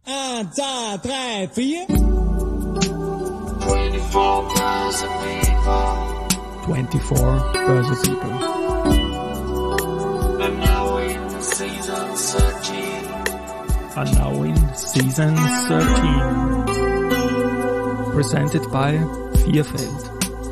1, 2, 3, 4. 24,000 people. And now in season 13. And now in season 13. Presented by Vierfeld.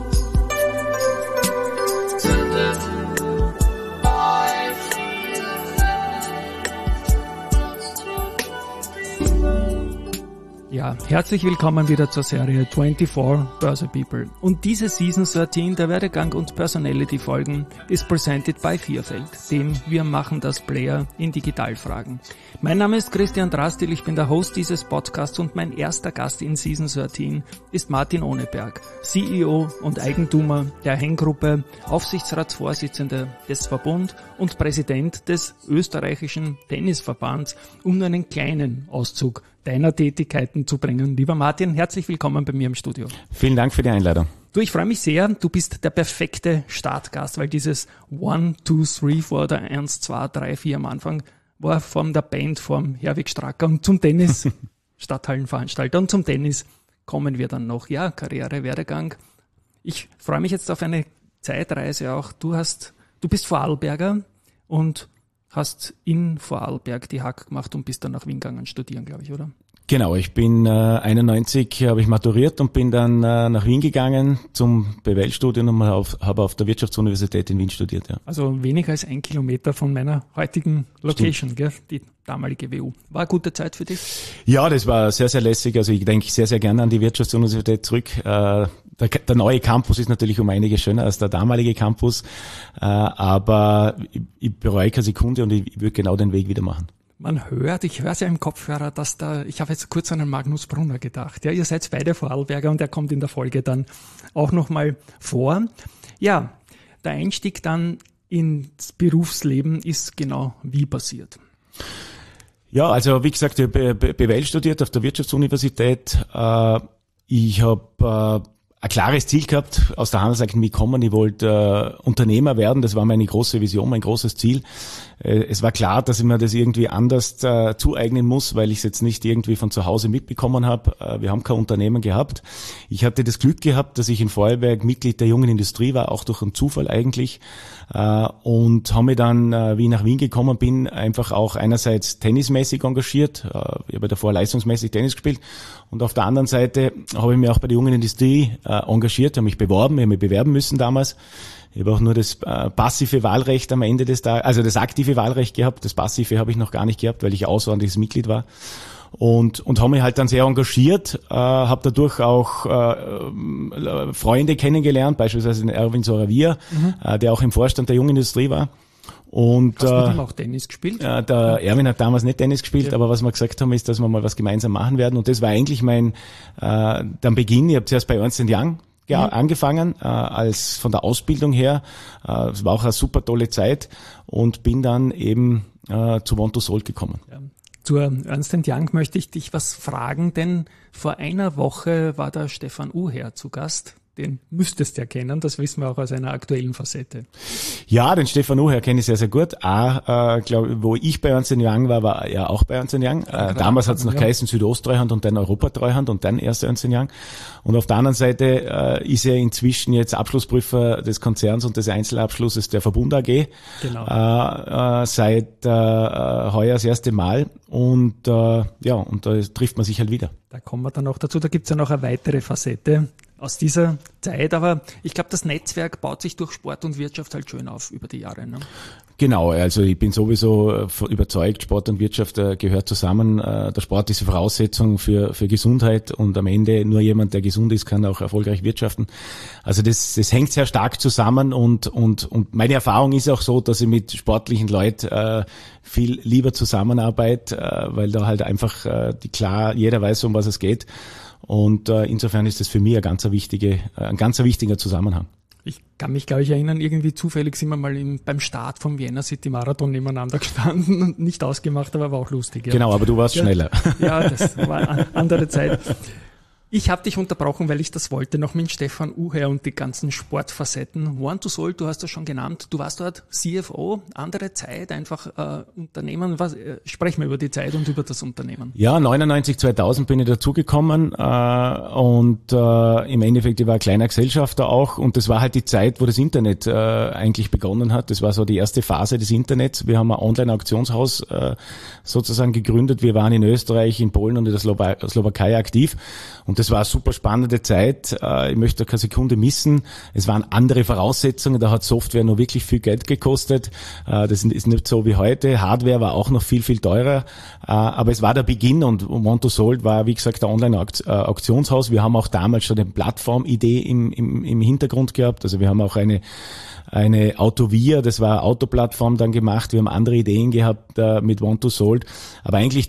Ja, herzlich willkommen wieder zur Serie 24,000 People. Und diese Season 13 der Werdegang und Personality-Folgen ist presented by Vierfeld, dem Wir machen das Player in Digitalfragen. Mein Name ist Christian Drastil, ich bin der Host dieses Podcasts und mein erster Gast in Season 13 ist Martin Ohneberg, CEO und Eigentümer der Henggruppe, Aufsichtsratsvorsitzender des Verbund und Präsident des österreichischen Tennisverbands, um nur einen kleinen Auszug deiner Tätigkeiten zu bringen. Lieber Martin, herzlich willkommen bei mir im Studio. Vielen Dank für die Einladung. Du, ich freue mich sehr, du bist der perfekte Startgast, weil dieses 1, 2, 3, 4 oder 1, 2, 3, 4 am Anfang war von der Band vom Herwig Stracker und zum Tennis, Stadthallenveranstalter, und zum Tennis kommen wir dann noch. Ja, Karriere, Werdegang. Ich freue mich jetzt auf eine Zeitreise auch. Du bist Vorarlberger und hast in Vorarlberg die Hack gemacht und bist dann nach Wien gegangen studieren, glaube ich, oder? Genau, ich bin 91 habe ich maturiert und bin dann nach Wien gegangen zum BWL-Studium und habe auf der Wirtschaftsuniversität in Wien studiert. Ja. Also weniger als 1 Kilometer von meiner heutigen Location, gell? Die damalige WU. War eine gute Zeit für dich? Ja, das war sehr, sehr lässig. Also ich denke sehr, sehr gerne an die Wirtschaftsuniversität zurück. Der neue Campus ist natürlich um einiges schöner als der damalige Campus, aber ich bereue keine Sekunde und ich würde genau den Weg wieder machen. Man hört, ich höre es ja im Kopfhörer, dass ich habe jetzt kurz an den Magnus Brunner gedacht. Ja, ihr seid beide Vorarlberger und er kommt in der Folge dann auch nochmal vor. Ja, der Einstieg dann ins Berufsleben ist genau wie passiert? Ja, also wie gesagt, ich habe BWL studiert auf der Wirtschaftsuniversität. Ich habe ein klares Ziel gehabt, aus der Handelsakademie kommen. Ich wollte Unternehmer werden, das war meine große Vision, mein großes Ziel. Es war klar, dass ich mir das irgendwie anders zueignen muss, weil ich es jetzt nicht irgendwie von zu Hause mitbekommen habe. Wir haben kein Unternehmen gehabt. Ich hatte das Glück gehabt, dass ich in Vorarlberg Mitglied der Jungen Industrie war, auch durch einen Zufall eigentlich. Und habe mich dann, wie ich nach Wien gekommen bin, einfach auch einerseits tennismäßig engagiert. Ich habe davor leistungsmäßig Tennis gespielt. Und auf der anderen Seite habe ich mich auch bei der Jungen Industrie engagiert, habe mich beworben, ich habe mich bewerben müssen damals. Ich habe auch nur das passive Wahlrecht am Ende des Tages, also das aktive Wahlrecht gehabt. Das passive habe ich noch gar nicht gehabt, weil ich außerordentliches Mitglied war. Und habe mich halt dann sehr engagiert, habe dadurch auch Freunde kennengelernt, beispielsweise den Erwin Soravia, der auch im Vorstand der Jungen Industrie war. Und hast du mit ihm auch Tennis gespielt? Der Erwin hat damals nicht Tennis gespielt, ja. Aber was wir gesagt haben, ist, dass wir mal was gemeinsam machen werden. Und das war eigentlich mein dann Beginn. Ich habe zuerst bei Ernst & Young angefangen, als von der Ausbildung her. Es war auch eine super tolle Zeit und bin dann eben zu Want to Sold gekommen. Ja. Zur Ernst & Young möchte ich dich was fragen, denn vor einer Woche war der Stefan Uher zu Gast. Den müsstest du ja kennen, das wissen wir auch aus einer aktuellen Facette. Ja, den Stefan Uher kenne ich sehr, sehr gut. Wo ich bei Ernst & Young war er auch bei Ernst & Young. Damals hat es noch geheißen Südosttreuhand und dann Europatreuhand und dann erst Ernst & Young. Und auf der anderen Seite ist er inzwischen jetzt Abschlussprüfer des Konzerns und des Einzelabschlusses der Verbund AG. Genau. Seit heuer das erste Mal. Und und da trifft man sich halt wieder. Da kommen wir dann auch dazu. Da gibt's ja noch eine weitere Facette aus dieser Zeit, aber ich glaube, das Netzwerk baut sich durch Sport und Wirtschaft halt schön auf über die Jahre. Ne? Genau, also ich bin sowieso überzeugt, Sport und Wirtschaft gehört zusammen. Der Sport ist die Voraussetzung für Gesundheit und am Ende nur jemand, der gesund ist, kann auch erfolgreich wirtschaften. Also das hängt sehr stark zusammen und meine Erfahrung ist auch so, dass ich mit sportlichen Leuten viel lieber zusammenarbeite, weil da halt einfach klar jeder weiß, um was es geht. Und insofern ist das für mich ein ganz wichtiger Zusammenhang. Ich kann mich, glaube ich, erinnern, irgendwie zufällig sind wir mal beim Start vom Vienna City Marathon nebeneinander gestanden und nicht ausgemacht, aber war auch lustig. Ja. Genau, aber du warst schneller. Ja, das war eine andere Zeit. Ich habe dich unterbrochen, weil ich das wollte, noch mit Stefan Uher und die ganzen Sportfacetten. Want2Sold, du hast das schon genannt, du warst dort CFO, andere Zeit, einfach Unternehmen. Sprechen wir über die Zeit und über das Unternehmen. Ja, 99, 2000 bin ich dazugekommen und im Endeffekt, ich war ein kleiner Gesellschafter auch und das war halt die Zeit, wo das Internet eigentlich begonnen hat. Das war so die erste Phase des Internets. Wir haben ein Online-Auktionshaus sozusagen gegründet. Wir waren in Österreich, in Polen und in der Slowakei aktiv. Und das war eine super spannende Zeit. Ich möchte keine Sekunde missen. Es waren andere Voraussetzungen. Da hat Software noch wirklich viel Geld gekostet. Das ist nicht so wie heute. Hardware war auch noch viel, viel teurer. Aber es war der Beginn und Want2Sold war, wie gesagt, der Online-Auktionshaus. Wir haben auch damals schon eine Plattform-Idee im Hintergrund gehabt. Also wir haben auch eine Autovia, das war eine Autoplattform dann gemacht. Wir haben andere Ideen gehabt mit Want2Sold. Aber eigentlich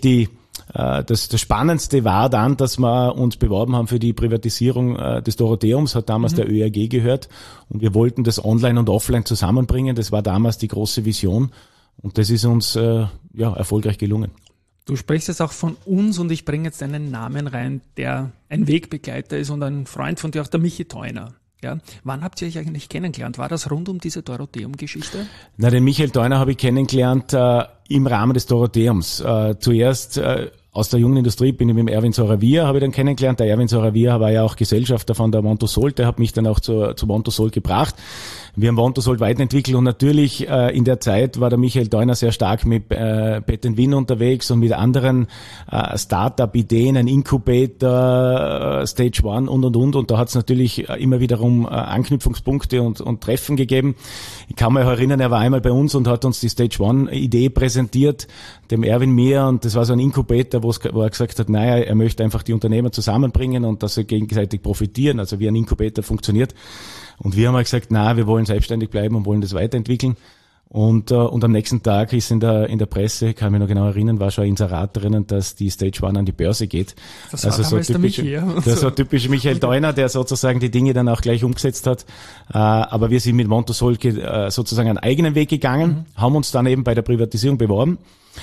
das Spannendste war dann, dass wir uns beworben haben für die Privatisierung des Dorotheums, hat damals der ÖRG gehört und wir wollten das Online und Offline zusammenbringen. Das war damals die große Vision und das ist uns erfolgreich gelungen. Du sprichst jetzt auch von uns und ich bringe jetzt einen Namen rein, der ein Wegbegleiter ist und ein Freund von dir, auch der Michi Theuner. Ja. Wann habt ihr euch eigentlich kennengelernt? War das rund um diese Dorotheum-Geschichte? Na, den Michael Theuner habe ich kennengelernt im Rahmen des Dorotheums. Zuerst aus der jungen Industrie bin ich mit dem Erwin Soravia, habe ich dann kennengelernt. Der Erwin Soravia war ja auch Gesellschafter von der Want2Sold, der hat mich dann auch zu Want2Sold gebracht. Wir haben Want2Sold weiterentwickelt und natürlich in der Zeit war der Michael Theuner sehr stark mit Bet & Win unterwegs und mit anderen Start-up-Ideen, ein Incubator, Stage 1 und da hat es natürlich immer wiederum Anknüpfungspunkte und Treffen gegeben. Ich kann mich erinnern, er war einmal bei uns und hat uns die Stage 1-Idee präsentiert, dem Erwin mir, und das war so ein Incubator, wo er gesagt hat, naja, er möchte einfach die Unternehmer zusammenbringen und dass sie gegenseitig profitieren, also wie ein Incubator funktioniert. Und wir haben halt gesagt, wir wollen selbstständig bleiben und wollen das weiterentwickeln. Und am nächsten Tag ist in der Presse, kann mich noch genau erinnern, war schon ein Inserat drinnen, dass die Stage 1 an die Börse geht. Das war also so typisch Michael Theuner, der sozusagen die Dinge dann auch gleich umgesetzt hat. Aber wir sind mit Want2Sold sozusagen einen eigenen Weg gegangen, haben uns dann eben bei der Privatisierung beworben.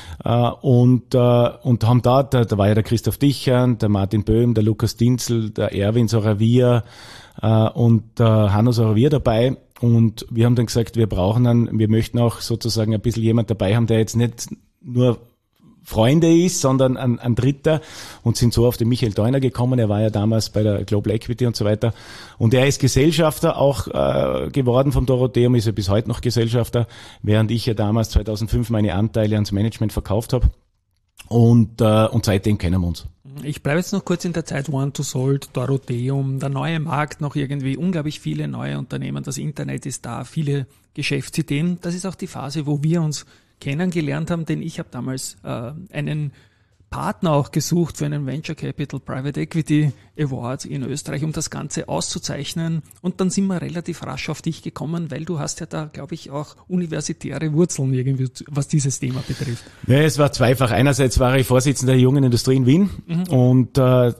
Und haben da war ja der Christoph Dichern, der Martin Böhm, der Lukas Dinzel, der Erwin Soravia und der Hanno Soravia dabei. Und wir haben dann gesagt, wir möchten auch sozusagen ein bisschen jemand dabei haben, der jetzt nicht nur Freunde ist, sondern ein Dritter, und sind so auf den Michael Theuner gekommen. Er war ja damals bei der Global Equity und so weiter. Und er ist Gesellschafter auch geworden vom Dorotheum, ist ja bis heute noch Gesellschafter, während ich ja damals 2005 meine Anteile ans Management verkauft habe. Und seitdem kennen wir uns. Ich bleibe jetzt noch kurz in der Zeit Want2Sold, Dorotheum, der neue Markt, noch irgendwie unglaublich viele neue Unternehmen, das Internet ist da, viele Geschäftsideen. Das ist auch die Phase, wo wir uns kennengelernt haben, denn ich habe damals einen Partner auch gesucht für einen Venture Capital Private Equity Award in Österreich, um das Ganze auszuzeichnen. Und dann sind wir relativ rasch auf dich gekommen, weil du hast ja da, glaube ich, auch universitäre Wurzeln irgendwie, was dieses Thema betrifft. Ja, es war zweifach. Einerseits war ich Vorsitzender der jungen Industrie in Wien und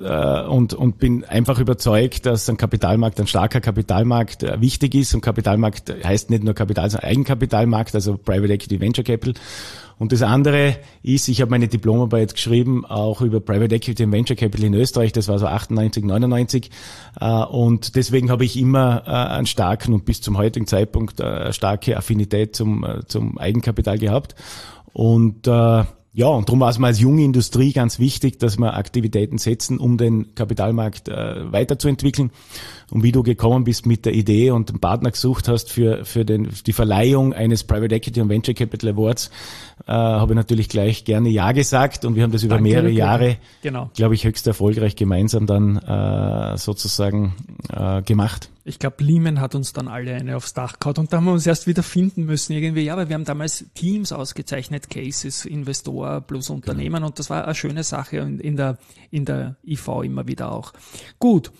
bin einfach überzeugt, dass ein starker Kapitalmarkt wichtig ist. Und Kapitalmarkt heißt nicht nur Kapital, sondern Eigenkapitalmarkt, also Private Equity Venture Capital. Und das andere ist, ich habe meine Diplomarbeit geschrieben, auch über Private Equity und Venture Capital in Österreich, das war so 98, 99. Und deswegen habe ich immer einen starken und bis zum heutigen Zeitpunkt eine starke Affinität zum Eigenkapital gehabt. Und und darum war es mir als junge Industrie ganz wichtig, dass wir Aktivitäten setzen, um den Kapitalmarkt weiterzuentwickeln. Und wie du gekommen bist mit der Idee und einen Partner gesucht hast für die Verleihung eines Private Equity und Venture Capital Awards, habe ich natürlich gleich gerne Ja gesagt. Und wir haben das über mehrere Jahre, glaube ich, höchst erfolgreich gemeinsam dann sozusagen gemacht. Ich glaube, Lehman hat uns dann alle eine aufs Dach gehauen und da haben wir uns erst wieder finden müssen irgendwie. Ja, weil wir haben damals Teams ausgezeichnet, Cases, Investor plus Unternehmen, und das war eine schöne Sache in der IV immer wieder auch. Gut,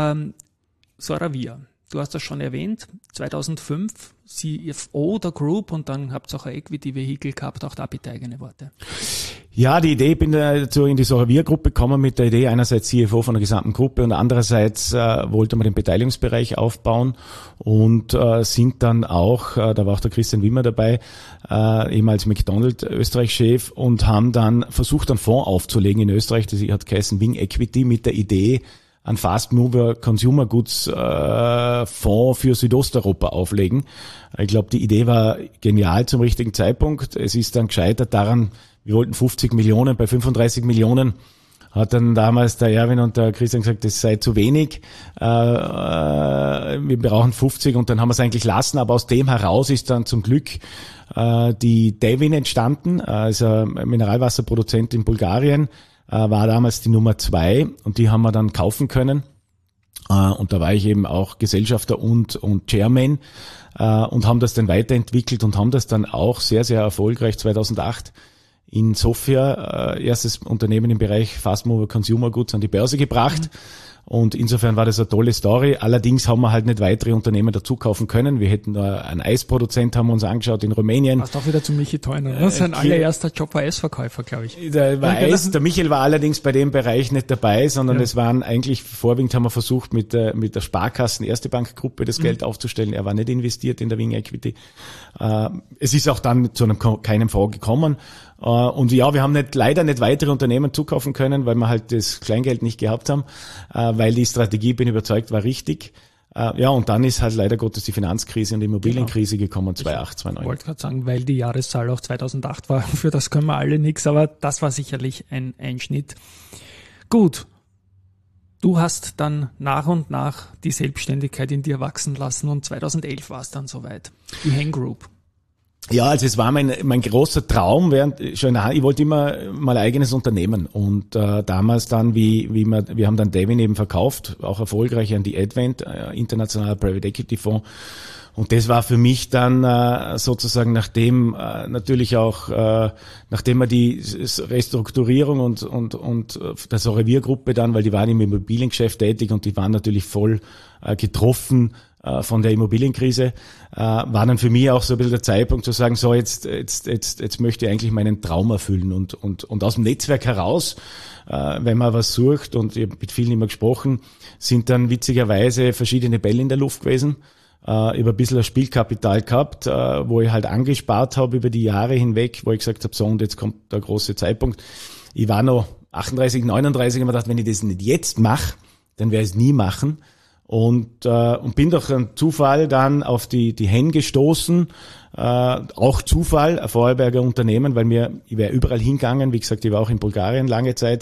Soravia, du hast das schon erwähnt, 2005 CFO der Group und dann habt ihr auch ein Equity-Vehikel gehabt, auch da bitte eigene Worte. Ja, die Idee, ich bin dazu in die Soravia-Gruppe gekommen mit der Idee, einerseits CFO von der gesamten Gruppe und andererseits wollte man den Beteiligungsbereich aufbauen und sind dann auch, da war auch der Christian Wimmer dabei, ehemals McDonald's Österreich-Chef, und haben dann versucht, einen Fonds aufzulegen in Österreich, das hat geheißen Wing Equity, mit der Idee, einen Fast Mover Consumer Goods Fonds für Südosteuropa auflegen. Ich glaube, die Idee war genial zum richtigen Zeitpunkt. Es ist dann gescheitert daran, wir wollten 50 Millionen, bei 35 Millionen hat dann damals der Erwin und der Christian gesagt, das sei zu wenig, wir brauchen 50 und dann haben wir es eigentlich lassen, aber aus dem heraus ist dann zum Glück die Devin entstanden, ist ein Mineralwasserproduzent in Bulgarien, war damals die Nummer 2 und die haben wir dann kaufen können und da war ich eben auch Gesellschafter und Chairman und haben das dann weiterentwickelt und haben das dann auch sehr, sehr erfolgreich 2008 in Sofia, erstes Unternehmen im Bereich Fast Mover Consumer Goods an die Börse gebracht. Und insofern war das eine tolle Story. Allerdings haben wir halt nicht weitere Unternehmen dazu kaufen können. Wir hätten da einen Eisproduzent, haben wir uns angeschaut in Rumänien. Passt auch wieder zu Michi Theuner, ne? Sein allererster Job war Eisverkäufer, glaube ich. Der Michael war allerdings bei dem Bereich nicht dabei, sondern es waren eigentlich, vorwiegend haben wir versucht, mit der Sparkassen Erste Bankgruppe das Geld aufzustellen. Er war nicht investiert in der Wing Equity. Es ist auch dann zu keinem Fonds gekommen. Und ja, wir haben leider nicht weitere Unternehmen zukaufen können, weil wir halt das Kleingeld nicht gehabt haben, weil die Strategie, bin überzeugt, war richtig. Ja, und dann ist halt leider Gottes die Finanzkrise und die Immobilienkrise gekommen, 2008, 2009. Ich wollte gerade sagen, weil die Jahreszahl auch 2008 war, für das können wir alle nichts, aber das war sicherlich ein Einschnitt. Gut, du hast dann nach und nach die Selbstständigkeit in dir wachsen lassen und 2011 war es dann soweit, die Heng Group. Ja, also es war mein großer Traum, ich wollte immer mal ein eigenes Unternehmen und damals dann, wir haben dann Devin eben verkauft, auch erfolgreich an die Advent, internationaler Private Equity Fonds. Und das war für mich dann sozusagen nachdem wir die Restrukturierung und der Sorevir-Gruppe dann, weil die waren im Immobiliengeschäft tätig und die waren natürlich voll getroffen von der Immobilienkrise, war dann für mich auch so ein bisschen der Zeitpunkt zu sagen, so jetzt möchte ich eigentlich meinen Traum erfüllen und aus dem Netzwerk heraus, wenn man was sucht, und ich habe mit vielen immer gesprochen, sind dann witzigerweise verschiedene Bälle in der Luft gewesen. Ich habe ein bisschen ein Spielkapital gehabt, wo ich halt angespart habe über die Jahre hinweg, wo ich gesagt habe, so, und jetzt kommt der große Zeitpunkt. Ich war noch 38, 39 und mir gedacht, wenn ich das nicht jetzt mache, dann werde ich es nie machen. Und bin durch einen Zufall dann auf die Hen gestoßen, auch Zufall, ein Vorarlberger Unternehmen, weil ich wäre überall hingegangen, wie gesagt, ich war auch in Bulgarien lange Zeit,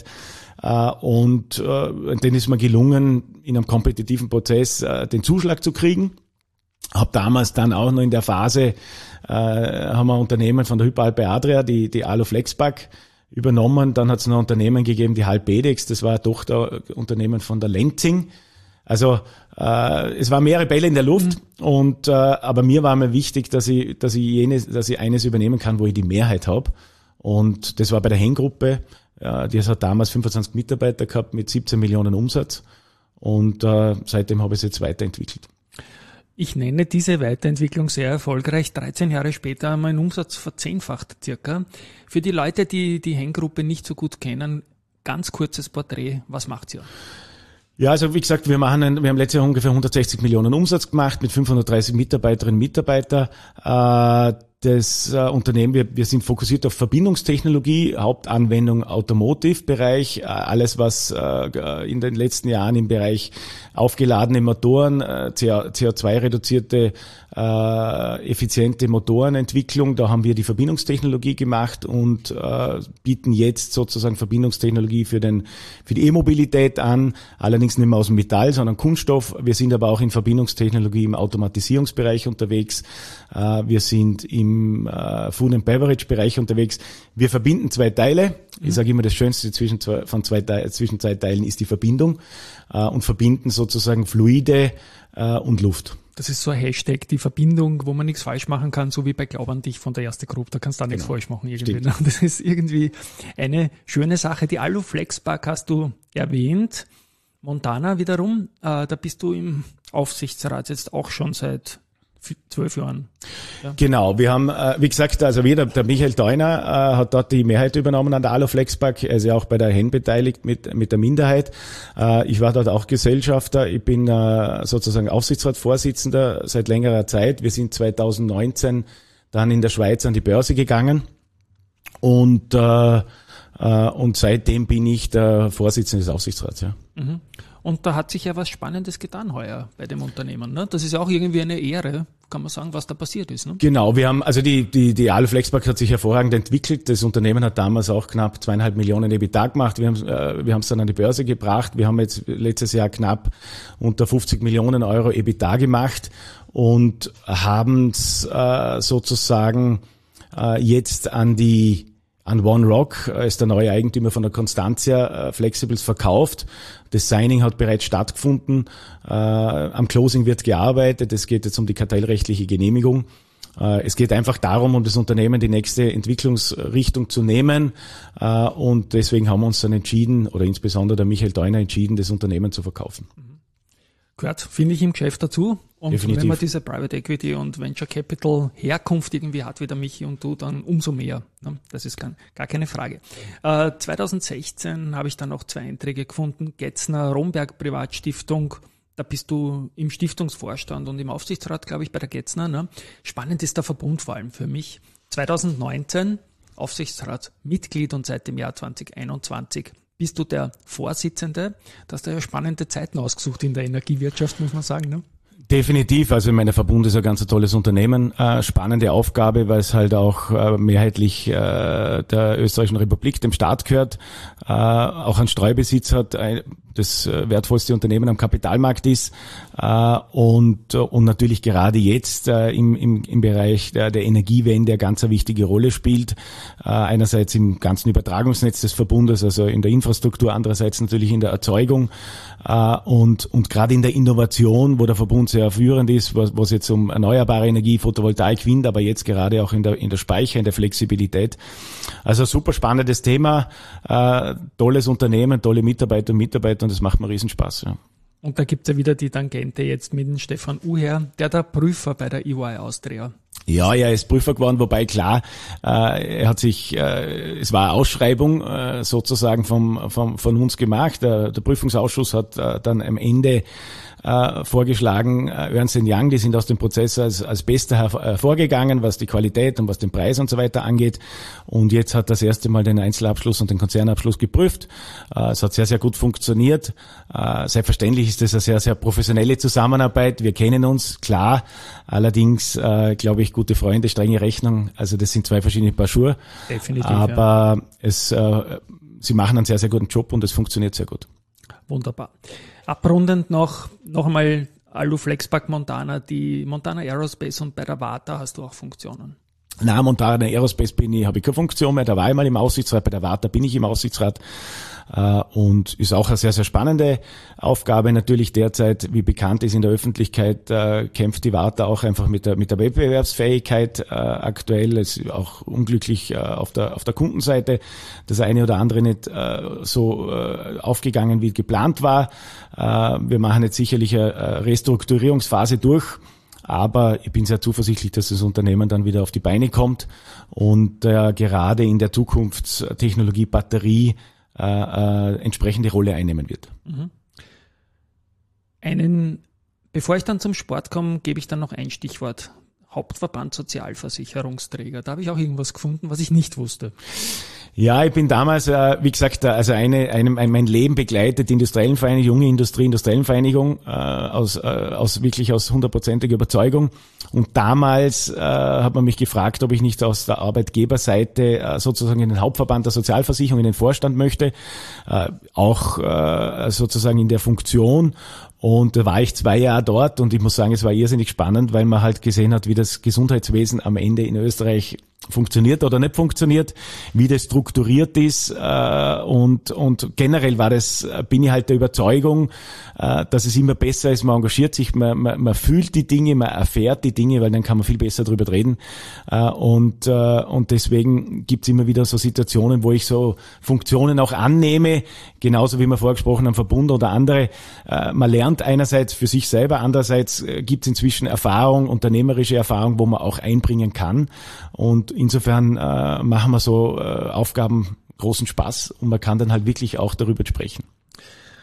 und dann ist mir gelungen, in einem kompetitiven Prozess den Zuschlag zu kriegen. Hab damals dann auch noch in der Phase, haben wir ein Unternehmen von der Hyperalpe Adria, die Alu Flexpack, übernommen. Dann hat es noch ein Unternehmen gegeben, die Halbedex, das war ein Tochterunternehmen von der Lenzing. Also es waren mehrere Bälle in der Luft, und aber mir war mir wichtig, dass ich eines übernehmen kann, wo ich die Mehrheit habe. Und das war bei der Heng-Gruppe. Die hat damals 25 Mitarbeiter gehabt mit 17 Millionen Umsatz, und seitdem habe ich es jetzt weiterentwickelt. Ich nenne diese Weiterentwicklung sehr erfolgreich. 13 Jahre später haben wir einen Umsatz verzehnfacht circa. Für die Leute, die die Heng-Gruppe nicht so gut kennen, ganz kurzes Porträt, was macht ihr? Ja, also wie gesagt, wir haben letztes Jahr ungefähr 160 Millionen Umsatz gemacht mit 530 Mitarbeiterinnen und Mitarbeitern. Das Unternehmen, wir sind fokussiert auf Verbindungstechnologie, Hauptanwendung Automotive-Bereich, alles was in den letzten Jahren im Bereich aufgeladene Motoren, CO2-reduzierte, effiziente Motorenentwicklung, da haben wir die Verbindungstechnologie gemacht und bieten jetzt sozusagen Verbindungstechnologie für die E-Mobilität an, allerdings nicht mehr aus dem Metall, sondern Kunststoff. Wir sind aber auch in Verbindungstechnologie im Automatisierungsbereich unterwegs. Wir sind im Food and Beverage Bereich unterwegs. Wir verbinden zwei Teile. Ich sage immer, das Schönste zwischen zwei Teilen ist die Verbindung, und verbinden sozusagen Fluide und Luft. Das ist so ein Hashtag, die Verbindung, wo man nichts falsch machen kann, so wie bei Glaub an dich von der Erste Group. Da kannst du auch nichts falsch machen irgendwie. Stimmt. Das ist irgendwie eine schöne Sache. Die Alu Flexpack hast du erwähnt. Montana wiederum, da bist du im Aufsichtsrat jetzt auch schon seit 12 Jahren. Ja. Genau, wir haben, wie gesagt, also der Michael Theuner hat dort die Mehrheit übernommen an der Alu Flexpack. Er ist ja auch bei der Hen beteiligt mit der Minderheit. Ich war dort auch Gesellschafter. Ich bin sozusagen Aufsichtsratsvorsitzender seit längerer Zeit. Wir sind 2019 dann in der Schweiz an die Börse gegangen und Und seitdem bin ich der Vorsitzende des Aufsichtsrats. Ja. Und da hat sich ja was Spannendes getan heuer bei dem Unternehmen. Ne? Das ist ja auch irgendwie eine Ehre, kann man sagen, was da passiert ist. Ne? Genau, wir haben, also die Alu Flexpack hat sich hervorragend entwickelt. Das Unternehmen hat damals auch knapp 2,5 Millionen EBITDA gemacht. Wir haben es dann an die Börse gebracht. Wir haben jetzt letztes Jahr knapp unter 50 Millionen Euro EBITDA gemacht und haben es sozusagen jetzt an One Rock ist der neue Eigentümer von der Constantia Flexibles verkauft. Das Signing hat bereits stattgefunden. Am Closing wird gearbeitet. Es geht jetzt um die kartellrechtliche Genehmigung. Es geht einfach darum, um das Unternehmen die nächste Entwicklungsrichtung zu nehmen. Und deswegen haben wir uns dann entschieden, oder insbesondere der Michael Deuner entschieden, das Unternehmen zu verkaufen. Gehört, finde ich, im Geschäft dazu. Und Definitiv. wenn man diese Private Equity und Venture Capital Herkunft irgendwie hat, wie der Michi und du, dann umso mehr. Das ist gar keine Frage. 2016 habe ich dann noch 2 Einträge gefunden. Getzner-Romberg Privatstiftung. Da bist du im Stiftungsvorstand und im Aufsichtsrat, glaube ich, bei der Getzner. Ne? Spannend ist der Verbund vor allem für mich. 2019 Aufsichtsratsmitglied und seit dem Jahr 2021 bist du der Vorsitzende. Da hast du ja spannende Zeiten ausgesucht in der Energiewirtschaft, muss man sagen. Ne? Definitiv, also ich meine, der Verbund ist ein ganz tolles Unternehmen, spannende Aufgabe, weil es halt auch mehrheitlich der österreichischen Republik, dem Staat gehört, auch einen Streubesitz hat, das wertvollste Unternehmen am Kapitalmarkt ist und natürlich gerade jetzt im Bereich der Energiewende eine ganz wichtige Rolle spielt. Einerseits im ganzen Übertragungsnetz des Verbundes, also in der Infrastruktur, andererseits natürlich in der Erzeugung und gerade in der Innovation, wo der Verbund sehr führend ist, was jetzt um erneuerbare Energie, Photovoltaik, Wind, aber jetzt gerade auch in der Speicher, in der Flexibilität. Also super spannendes Thema, tolles Unternehmen, tolle Mitarbeiter und Mitarbeiter und das macht mir Riesenspaß. Ja. Und da gibt's ja wieder die Tangente jetzt mit dem Stefan Uher, der Prüfer bei der EY Austria. Ja, er ist Prüfer geworden, wobei klar, er hat sich, es war eine Ausschreibung sozusagen von uns gemacht. Der Prüfungsausschuss hat dann am Ende vorgeschlagen, Ernst & Young, die sind aus dem Prozess als Bester hervorgegangen, was die Qualität und was den Preis und so weiter angeht. Und jetzt hat das erste Mal den Einzelabschluss und den Konzernabschluss geprüft. Es hat sehr, sehr gut funktioniert. Selbstverständlich ist das eine sehr, sehr professionelle Zusammenarbeit. Wir kennen uns, klar. Allerdings, glaube ich, gute Freunde, strenge Rechnung. Also das sind 2 verschiedene Paar Schuhe. Definitiv, aber ja. Sie machen einen sehr, sehr guten Job und es funktioniert sehr gut. Wunderbar. Abrundend noch einmal Alu Flexpack Montana, die Montana Aerospace und bei der Warta hast du auch Funktionen. Na, Montana Aerospace habe ich keine Funktion mehr, da war ich mal im Aufsichtsrat, bei der Warta bin ich im Aufsichtsrat und ist auch eine sehr, sehr spannende Aufgabe. Natürlich derzeit, wie bekannt ist in der Öffentlichkeit, kämpft die Warta auch einfach mit der Wettbewerbsfähigkeit aktuell. Es ist auch unglücklich auf der Kundenseite, das eine oder andere nicht so aufgegangen, wie geplant war. Wir machen jetzt sicherlich eine Restrukturierungsphase durch. Aber ich bin sehr zuversichtlich, dass das Unternehmen dann wieder auf die Beine kommt und gerade in der Zukunftstechnologie Batterie entsprechende Rolle einnehmen wird. Bevor ich dann zum Sport komme, gebe ich dann noch ein Stichwort. Hauptverband Sozialversicherungsträger. Da habe ich auch irgendwas gefunden, was ich nicht wusste. Ja, ich bin damals, wie gesagt, also mein Leben begleitet, Industriellenvereinigung, junge Industriellenvereinigung, aus 100%iger Überzeugung. Und damals hat man mich gefragt, ob ich nicht aus der Arbeitgeberseite sozusagen in den Hauptverband der Sozialversicherung, in den Vorstand möchte, auch sozusagen in der Funktion. Und da war ich 2 Jahre dort und ich muss sagen, es war irrsinnig spannend, weil man halt gesehen hat, wie das Gesundheitswesen am Ende in Österreich funktioniert oder nicht funktioniert, wie das strukturiert ist und generell bin ich halt der Überzeugung, dass es immer besser ist, man engagiert sich, man fühlt die Dinge, man erfährt die Dinge, weil dann kann man viel besser drüber reden und deswegen gibt's immer wieder so Situationen, wo ich so Funktionen auch annehme, genauso wie wir vorgesprochen haben, Verbund oder andere. Man lernt einerseits für sich selber, andererseits gibt's inzwischen Erfahrung, unternehmerische Erfahrung, wo man auch einbringen kann. Und insofern machen wir so Aufgaben großen Spaß und man kann dann halt wirklich auch darüber sprechen.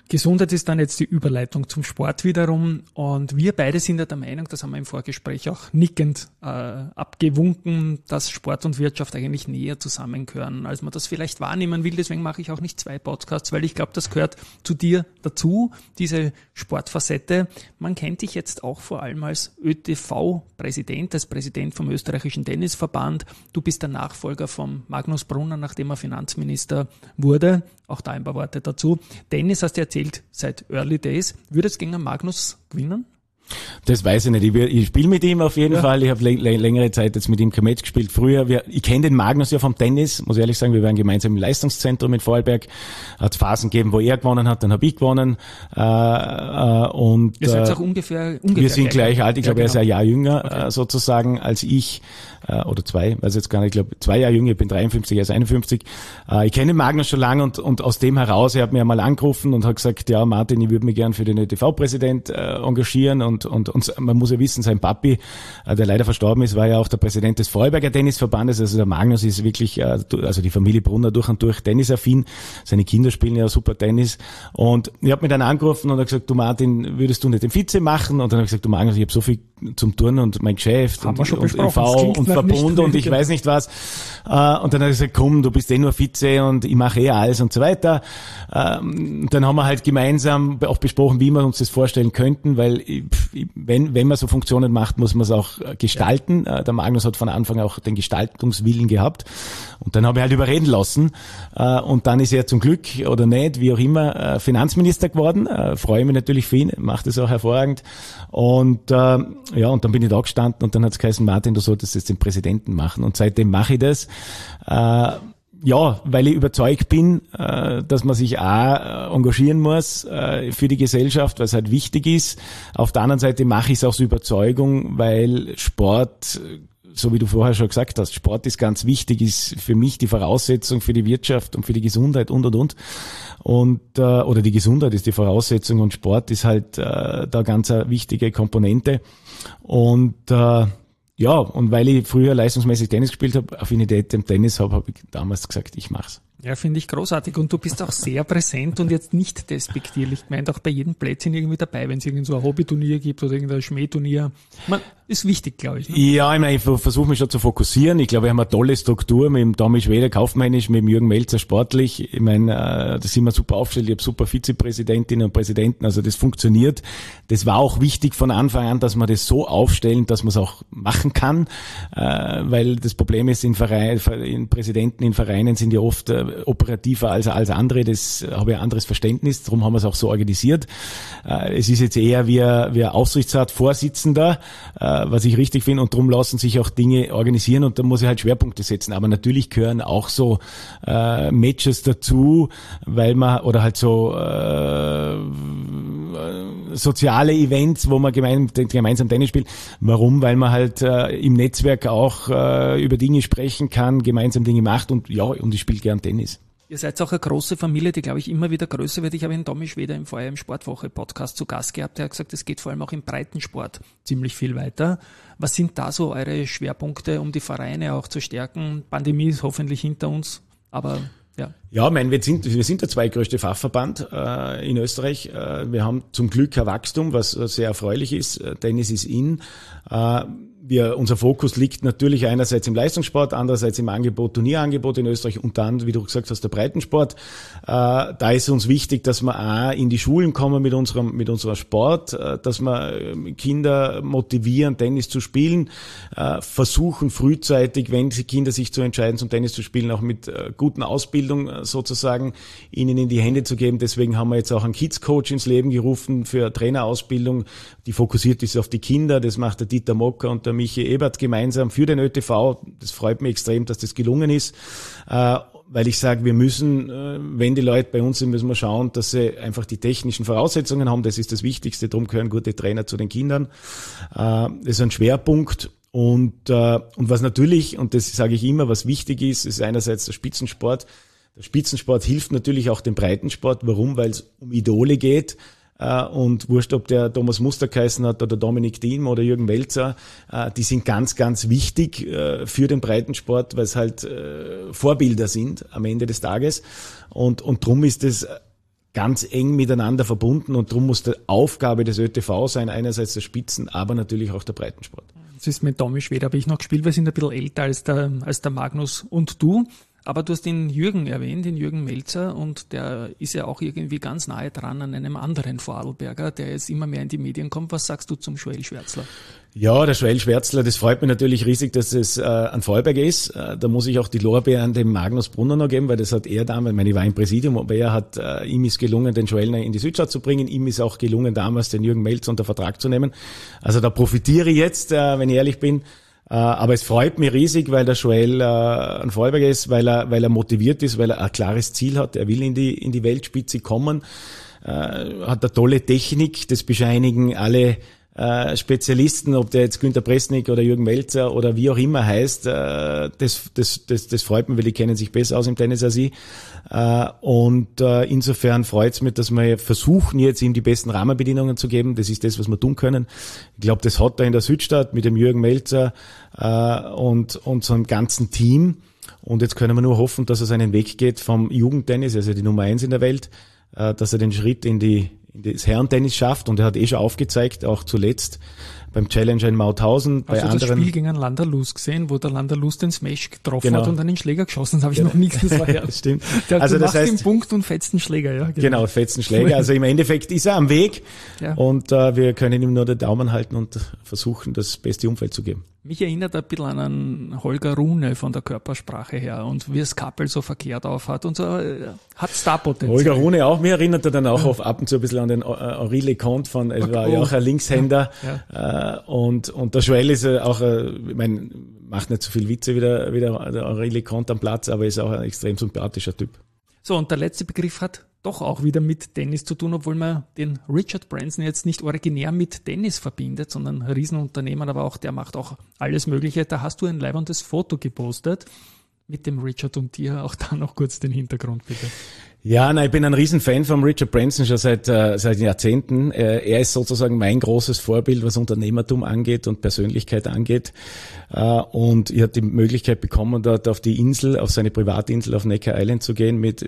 Gesundheit ist dann jetzt die Überleitung zum Sport wiederum und wir beide sind ja der Meinung, das haben wir im Vorgespräch auch nickend abgewunken, dass Sport und Wirtschaft eigentlich näher zusammengehören, als man das vielleicht wahrnehmen will. Deswegen mache ich auch nicht 2 Podcasts, weil ich glaube, das gehört zu dir dazu, diese Sportfacette. Man kennt dich jetzt auch vor allem als ÖTV-Präsident, als Präsident vom österreichischen Tennisverband. Du bist der Nachfolger von Magnus Brunner, nachdem er Finanzminister wurde. Auch da ein paar Worte dazu. Tennis hast du erzählt seit Early Days. Würdest du gegen Magnus gewinnen? Das weiß ich nicht. Ich spiele mit ihm auf jeden Fall. Ich habe längere Zeit jetzt mit ihm kein Match gespielt. Früher, ich kenne den Magnus ja vom Tennis, muss ehrlich sagen, wir waren gemeinsam im Leistungszentrum in Vorarlberg. Hat Phasen gegeben, wo er gewonnen hat, dann habe ich gewonnen. Und ihr seid auch ungefähr wir sind gleich alt. Ich glaube, genau. Er ist ein Jahr jünger sozusagen als ich. Oder 2, weiß jetzt gar nicht. Ich glaube, 2 Jahre jünger, ich bin 53, er ist 51. Ich kenne den Magnus schon lange und aus dem heraus, er hat mir einmal angerufen und hat gesagt, ja Martin, ich würde mich gern für den ÖTV-Präsident engagieren und man muss ja wissen, sein Papi, der leider verstorben ist, war ja auch der Präsident des Vorarlberger Tennisverbandes. Also der Magnus ist wirklich, also die Familie Brunner durch und durch tennisaffin. Seine Kinder spielen ja super Tennis. Und ich habe mich dann angerufen und habe gesagt, du Martin, würdest du nicht den Vize machen? Und dann habe ich gesagt, du Magnus, ich habe so viel zum Turnen und mein Geschäft und ÖV und Verbund und ich weiß nicht was. Und dann hat er gesagt, komm, du bist nur Vize und ich mache alles und so weiter. Dann haben wir halt gemeinsam auch besprochen, wie wir uns das vorstellen könnten, weil wenn man so Funktionen macht, muss man es auch gestalten. Der Magnus hat von Anfang auch den Gestaltungswillen gehabt. Und dann habe ich halt überreden lassen. Und dann ist er zum Glück oder nicht, wie auch immer, Finanzminister geworden. Freue mich natürlich für ihn, macht es auch hervorragend. Und und dann bin ich da gestanden und dann hat es geheißen, Martin, du solltest jetzt den Präsidenten machen. Und seitdem mache ich das. Weil ich überzeugt bin, dass man sich auch engagieren muss für die Gesellschaft, weil es halt wichtig ist. Auf der anderen Seite mache ich es aus Überzeugung, weil Sport, so wie du vorher schon gesagt hast, Sport ist ganz wichtig, ist für mich die Voraussetzung für die Wirtschaft und für die Gesundheit und. Oder die Gesundheit ist die Voraussetzung und Sport ist halt da ganz eine wichtige Komponente. Und weil ich früher leistungsmäßig Tennis gespielt habe, Affinität im Tennis habe ich damals gesagt, ich mach's. Ja, finde ich großartig. Und du bist auch sehr präsent und jetzt nicht despektierlich gemeint, auch bei jedem Plätzchen irgendwie dabei, wenn es irgend so ein Hobbyturnier gibt oder irgendein Schmähturnier. Ist wichtig, glaube ich. Ne? Ja, ich meine, ich versuche mich schon zu fokussieren. Ich glaube, wir haben eine tolle Struktur mit dem Tommy Schweder kaufmännisch, mit dem Jürgen Melzer sportlich. Ich meine, da sind wir super aufgestellt. Ich habe super Vizepräsidentinnen und Präsidenten, also das funktioniert. Das war auch wichtig von Anfang an, dass wir das so aufstellen, dass man es auch machen kann, weil das Problem ist, Präsidenten in Vereinen sind ja oft operativer als andere, das habe ich ein anderes Verständnis, darum haben wir es auch so organisiert. Es ist jetzt eher wie ein Aufsichtsratsvorsitzender, was ich richtig finde, und darum lassen sich auch Dinge organisieren und da muss ich halt Schwerpunkte setzen, aber natürlich gehören auch so Matches dazu, weil man, oder halt so soziale Events, wo man gemeinsam Tennis spielt. Warum? Weil man halt im Netzwerk auch über Dinge sprechen kann, gemeinsam Dinge macht und ich spiele gern Tennis. Ihr seid auch eine große Familie, die, glaube ich, immer wieder größer wird. Ich habe den Tommy Schweder im Sportwoche-Podcast zu Gast gehabt. Der hat gesagt, es geht vor allem auch im Breitensport ziemlich viel weiter. Was sind da so eure Schwerpunkte, um die Vereine auch zu stärken? Pandemie ist hoffentlich hinter uns, aber ja. Ja, ich meine, wir sind der zweitgrößte Fachverband in Österreich. Wir haben zum Glück ein Wachstum, was sehr erfreulich ist. Tennis ist in. Unser Fokus liegt natürlich einerseits im Leistungssport, andererseits im Turnierangebot in Österreich und dann, wie du gesagt hast, der Breitensport. Da ist uns wichtig, dass wir auch in die Schulen kommen mit unserer Sport, dass wir Kinder motivieren, Tennis zu spielen, versuchen frühzeitig, wenn die Kinder sich zu entscheiden, zum Tennis zu spielen, auch mit guten Ausbildung sozusagen ihnen in die Hände zu geben. Deswegen haben wir jetzt auch einen Kids-Coach ins Leben gerufen für Trainerausbildung, die fokussiert ist auf die Kinder. Das macht der Dieter Mocker und der Michi Ebert gemeinsam für den ÖTV. Das freut mich extrem, dass das gelungen ist, weil ich sage, wir müssen, wenn die Leute bei uns sind, müssen wir schauen, dass sie einfach die technischen Voraussetzungen haben. Das ist das Wichtigste. Darum gehören gute Trainer zu den Kindern. Das ist ein Schwerpunkt. Und was natürlich, und das sage ich immer, was wichtig ist einerseits der Spitzensport. Der Spitzensport hilft natürlich auch dem Breitensport. Warum? Weil es um Idole geht. Und wurscht, ob der Thomas Muster geheißen hat oder Dominik Thiem oder Jürgen Melzer, die sind ganz, ganz wichtig für den Breitensport, weil es halt Vorbilder sind am Ende des Tages. Und drum ist es ganz eng miteinander verbunden und darum muss die Aufgabe des ÖTV sein, einerseits der Spitzen, aber natürlich auch der Breitensport. Das ist mit Tommy Schwed habe ich noch gespielt, wir sind ein bisschen älter als der Magnus und du. Aber du hast den Jürgen erwähnt, den Jürgen Melzer, und der ist ja auch irgendwie ganz nahe dran an einem anderen Vorarlberger, der jetzt immer mehr in die Medien kommt. Was sagst du zum Joel Schwärzler? Ja, der Joel Schwärzler, das freut mich natürlich riesig, dass es ein Vorarlberger ist. Da muss ich auch die Lorbeeren dem Magnus Brunner noch geben, weil das hat er damals, ich meine, ich war im Präsidium, aber ihm ist gelungen, den Joel in die Südstadt zu bringen. Ihm ist auch gelungen, damals den Jürgen Melzer unter Vertrag zu nehmen. Also da profitiere ich jetzt, wenn ich ehrlich bin. Aber es freut mich riesig, weil der Joel ein Vorarlberger ist, weil er motiviert ist, weil er ein klares Ziel hat. Er will in die Weltspitze kommen, hat eine tolle Technik, das bescheinigen alle Spezialisten, ob der jetzt Günter Presnik oder Jürgen Melzer oder wie auch immer heißt, das freut mich, weil die kennen sich besser aus im Tennis als ich. Und insofern freut es mich, dass wir versuchen, jetzt ihm die besten Rahmenbedingungen zu geben. Das ist das, was wir tun können. Ich glaube, das hat er in der Südstadt mit dem Jürgen Melzer und so einem ganzen Team. Und jetzt können wir nur hoffen, dass er seinen Weg geht vom Jugendtennis, also die Nummer 1 in der Welt, dass er den Schritt in das Herrentennis schafft, und er hat schon aufgezeigt, auch zuletzt beim Challenger in Mauthausen, bei anderen. Hast du das Spiel gegen einen Landerlus gesehen, wo der Landerlus den Smash getroffen hat und dann den Schläger geschossen? Das habe ich noch nie gesehen. Das stimmt. Also das heißt, den Punkt und fetzt den Schläger, ja. Genau, fetzt den Schläger. Also im Endeffekt ist er am Weg, und wir können ihm nur den Daumen halten und versuchen, das beste Umfeld zu geben. Mich erinnert ein bisschen an einen Holger Rune von der Körpersprache her und wie es Kappel so verkehrt auf hat und so, hat Starpotenzial. Holger Rune auch, mir erinnert er dann auch auf ab und zu ein bisschen an den Henri Leconte es war ja auch ein Linkshänder, und der Joel ist auch, ich meine, macht nicht so viel Witze wie der Henri Leconte am Platz, aber ist auch ein extrem sympathischer Typ. So, und der letzte Begriff hat doch auch wieder mit Tennis zu tun, obwohl man den Richard Branson jetzt nicht originär mit Tennis verbindet, sondern ein Riesenunternehmen, aber auch der macht auch alles Mögliche. Da hast du ein leibendes Foto gepostet mit dem Richard und dir. Auch da noch kurz den Hintergrund, bitte. Ja, ich bin ein Riesenfan von Richard Branson schon seit Jahrzehnten. Er ist sozusagen mein großes Vorbild, was Unternehmertum angeht und Persönlichkeit angeht. Und ich hatte die Möglichkeit bekommen, dort auf die Insel, auf seine Privatinsel auf Necker Island zu gehen mit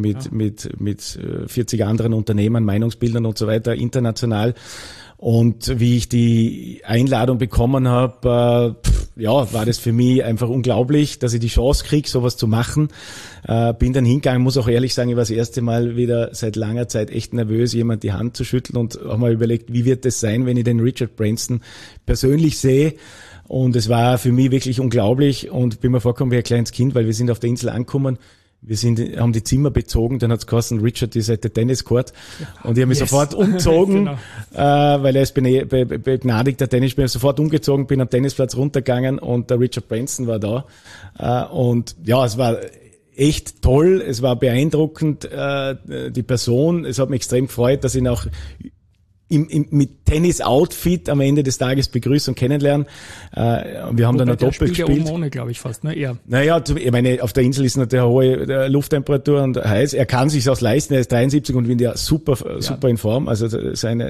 40 anderen Unternehmern, Meinungsbildern und so weiter, international. Und wie ich die Einladung bekommen habe, war das für mich einfach unglaublich, dass ich die Chance kriege, sowas zu machen. Bin dann hingegangen, muss auch ehrlich sagen, ich war das erste Mal wieder seit langer Zeit echt nervös, jemand die Hand zu schütteln, und habe mal überlegt, wie wird das sein, wenn ich den Richard Branson persönlich sehe. Und es war für mich wirklich unglaublich, und bin mir vorgekommen wie ein kleines Kind, weil wir sind auf der Insel angekommen. Haben die Zimmer bezogen, dann hat's geheißen, Richard ist at the Tennis Court. Und ich habe mich sofort umgezogen, genau. Weil er ist begnadigter Tennisspieler, sofort umgezogen, bin am Tennisplatz runtergegangen und der Richard Branson war da. Und ja, es war echt toll, es war beeindruckend, die Person. Es hat mich extrem gefreut, dass ich ihn auch mit Tennis-Outfit am Ende des Tages begrüßen und kennenlernen. Wir haben dann noch doppelt gespielt. Ja ohne, glaube ich, fast, ne? Eher. Naja, ich meine, auf der Insel ist natürlich eine hohe Lufttemperatur und heiß. Er kann sich's auch leisten, er ist 73 und wird ja super in Form. Also sein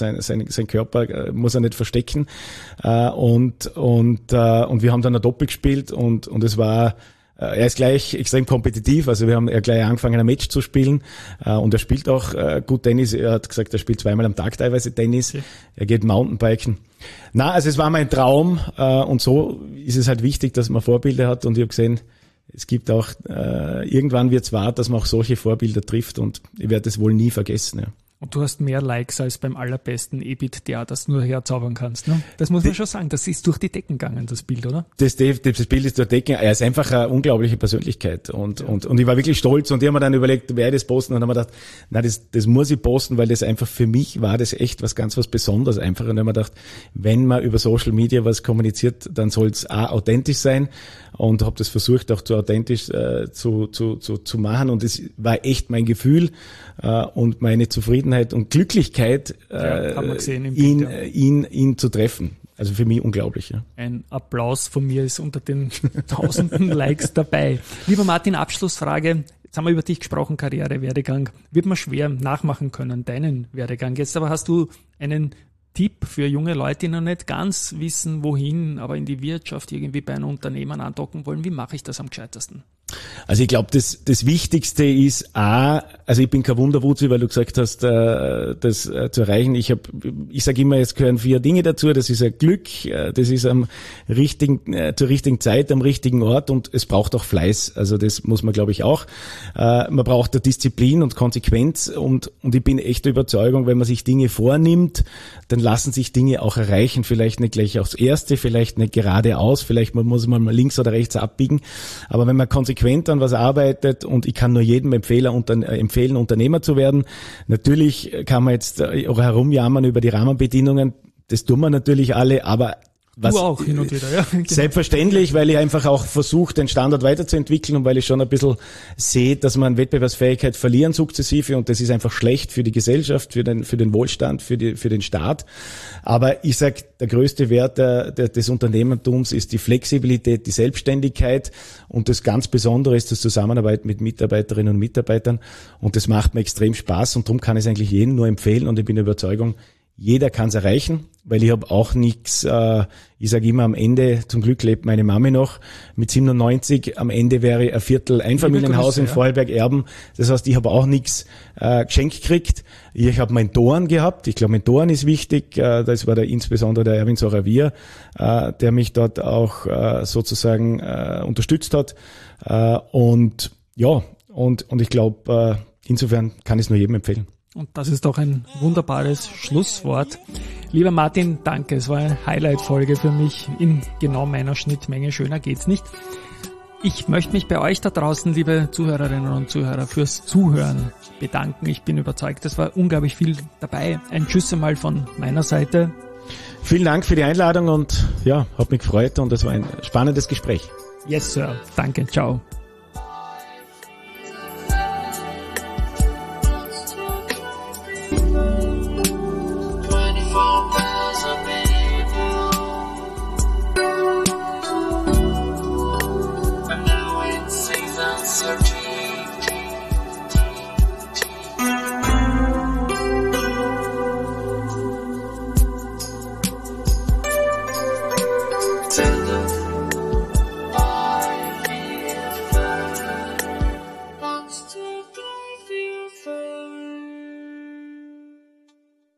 Körper muss er nicht verstecken. Und wir haben dann noch doppelt gespielt und es war, er ist gleich extrem kompetitiv, also wir haben gleich angefangen, ein Match zu spielen, und er spielt auch gut Tennis. Er hat gesagt, er spielt 2-mal am Tag teilweise Tennis. Okay. Er geht Mountainbiken. Also es war mein Traum, und so ist es halt wichtig, dass man Vorbilder hat, und ich habe gesehen, es gibt auch, irgendwann wird es wahr, dass man auch solche Vorbilder trifft, und ich werde das wohl nie vergessen. Ja. Und du hast mehr Likes als beim allerbesten EBITDA, das du nur herzaubern kannst. Ne? Das muss man schon sagen. Das ist durch die Decken gegangen, das Bild, oder? Das Bild ist durch die Decken. Er ist einfach eine unglaubliche Persönlichkeit. Und ich war wirklich stolz. Und ich habe mir dann überlegt, wer das posten? Und dann habe ich gedacht, das muss ich posten, weil das einfach für mich war das echt was Besonderes einfach. Und dann habe ich gedacht, wenn man über Social Media was kommuniziert, dann soll es authentisch sein. Und habe das versucht auch authentisch zu machen. Und es war echt mein Gefühl und meine Zufriedenheit und Glücklichkeit, haben wir gesehen im Bild, ihn zu treffen. Also für mich unglaublich. Ja. Ein Applaus von mir ist unter den tausenden Likes dabei. Lieber Martin, Abschlussfrage. Jetzt haben wir über dich gesprochen, Karriere, Werdegang. Wird man schwer nachmachen können, deinen Werdegang. Jetzt aber hast du einen Tipp für junge Leute, die noch nicht ganz wissen, wohin, aber in die Wirtschaft irgendwie bei einem Unternehmen andocken wollen. Wie mache ich das am gescheitesten? Also ich glaube, das Wichtigste ist also ich bin kein Wunderwuzi, weil du gesagt hast, das zu erreichen. Ich sage immer, es gehören 4 Dinge dazu. Das ist ein Glück, das ist zur richtigen Zeit, am richtigen Ort und es braucht auch Fleiß. Also das muss man, glaube ich, auch. Man braucht da Disziplin und Konsequenz und ich bin echt der Überzeugung, wenn man sich Dinge vornimmt, dann lassen sich Dinge auch erreichen. Vielleicht nicht gleich aufs Erste, vielleicht nicht geradeaus, vielleicht muss man mal links oder rechts abbiegen. Aber wenn man konsequent an was arbeitet und ich kann nur jedem empfehlen, Unternehmer zu werden. Natürlich kann man jetzt auch herumjammern über die Rahmenbedingungen. Das tun wir natürlich alle, aber du auch hin und wieder, ja. Genau. Selbstverständlich, weil ich einfach auch versuche, den Standort weiterzuentwickeln und weil ich schon ein bisschen sehe, dass man Wettbewerbsfähigkeit verlieren sukzessive und das ist einfach schlecht für die Gesellschaft, für den Wohlstand, für den Staat. Aber ich sage, der größte Wert des Unternehmertums ist die Flexibilität, die Selbstständigkeit und das ganz Besondere ist das Zusammenarbeit mit Mitarbeiterinnen und Mitarbeitern und das macht mir extrem Spaß und darum kann ich es eigentlich jedem nur empfehlen und ich bin der Überzeugung, jeder kann es erreichen, weil ich habe auch nichts, ich sage immer am Ende, zum Glück lebt meine Mami noch, mit 97, am Ende wäre ein Viertel Einfamilienhaus in Vorarlberg erben. Das heißt, ich habe auch nichts geschenkt gekriegt. Ich habe Mentoren gehabt, ich glaube Mentoren ist wichtig, das war insbesondere der Erwin Soravier, der mich dort auch sozusagen unterstützt hat. Und ich glaube, insofern kann ich es nur jedem empfehlen. Und das ist doch ein wunderbares Schlusswort. Lieber Martin, danke. Es war eine Highlight-Folge für mich in genau meiner Schnittmenge. Schöner geht's nicht. Ich möchte mich bei euch da draußen, liebe Zuhörerinnen und Zuhörer, fürs Zuhören bedanken. Ich bin überzeugt, es war unglaublich viel dabei. Ein Tschüss einmal von meiner Seite. Vielen Dank für die Einladung und ja, hat mich gefreut und es war ein spannendes Gespräch. Yes, Sir. Danke. Ciao.